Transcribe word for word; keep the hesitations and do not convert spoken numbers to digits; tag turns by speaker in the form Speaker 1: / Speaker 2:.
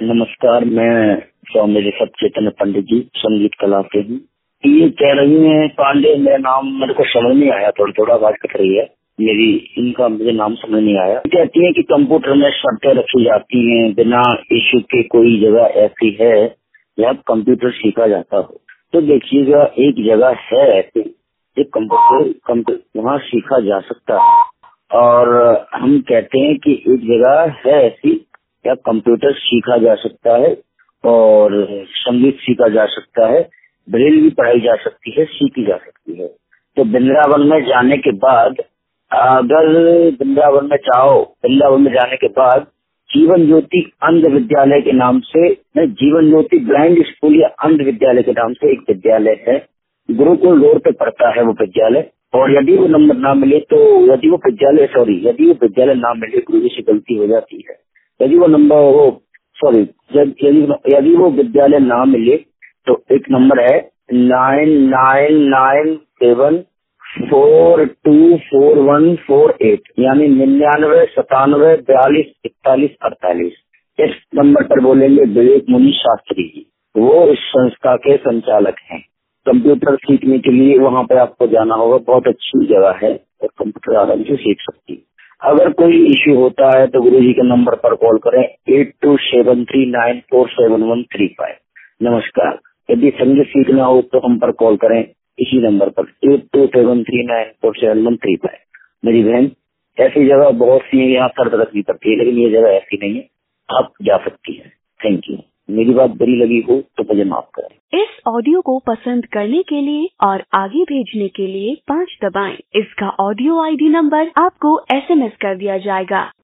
Speaker 1: नमस्कार, मैं स्वामी ऋषभ चैतन्य पंडित जी संगीत कला के हूँ। ये कह रही है पांडे, मेरा नाम मेरे को समझ नहीं आया, थोड़ा थोड़ा आवाज कट रही है मेरी, इनका मुझे नाम समझ नहीं आया। कहती है कि कंप्यूटर में शर्तें रखी जाती हैं, बिना इश्यू के कोई जगह ऐसी है जहाँ कंप्यूटर सीखा जाता हो। तो देखिएगा, एक जगह है ऐसी जो कंप्यूटर कंप्यूटर वहाँ सीखा जा सकता है, और हम कहते हैं कि एक जगह है ऐसी या कंप्यूटर सीखा जा सकता है और संगीत सीखा जा सकता है, ब्रेल भी पढ़ाई जा सकती है, सीखी जा सकती है। तो वृंदावन में जाने के बाद, अगर वृंदावन में चाहो, वृंदावन में जाने के बाद जीवन ज्योति अंध विद्यालय के नाम से, जीवन ज्योति ब्लाइंड स्कूल या अंध विद्यालय के नाम से एक विद्यालय है, गुरुकुल रोड पे पड़ता है वो विद्यालय। और यदि वो नंबर ना मिले तो, यदि वो विद्यालय सॉरी यदि वो विद्यालय ना मिले, गुरु से गलती हो जाती है, यदि वो नंबर वो सॉरी यदि यदि वो विद्यालय ना मिले तो एक नंबर है nine nine nine seven four two four one four eight, यानी निन्यानवे सतानवे बयालीस इकतालीस अड़तालीस। इस नंबर पर बोलेंगे विवेक मुनि शास्त्री जी, वो इस संस्था के संचालक हैं। कंप्यूटर सीखने के लिए वहाँ पे आपको जाना होगा, बहुत अच्छी जगह है और कंप्यूटर आराम से सीख सकती है। अगर कोई इश्यू होता है तो गुरु जी के नंबर पर कॉल करें eight two seven three nine four seven one three five. नमस्कार। यदि संगीत सीखना हो तो हम पर कॉल करें इसी नंबर पर eight two seven three nine four seven one three five. मेरी बहन, ऐसी जगह बहुत सी है, यहाँ सर रखनी पड़ती है, लेकिन ये जगह ऐसी नहीं है, आप जा सकती है। Thank you. मेरी बात बुरी लगी हो तो मुझे माफ करें।
Speaker 2: इस ऑडियो को पसंद करने के लिए और आगे भेजने के लिए पाँच दबाएं। इसका ऑडियो आईडी नंबर आपको एसएमएस कर दिया जाएगा।